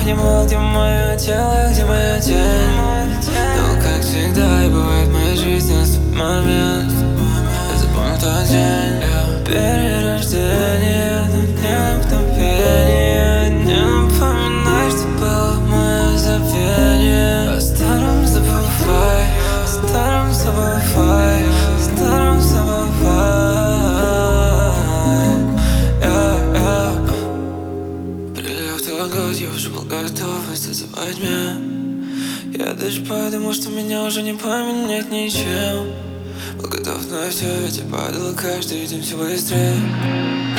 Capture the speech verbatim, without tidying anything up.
понимал, где мое тело, где моя тень. Но как всегда и бывает в моей жизни, наступит момент. Я запомнил тот день, перерождение, но не мгновение. Не напоминай, что было мое забвение. О старом забывай, о старом забывай, о старом забывай. Прилив твой год, я уже был готов зазывать меня. Я даже потому, что меня уже не поменять ничем. Был готов на все, ведь я падал каждый день все быстрее.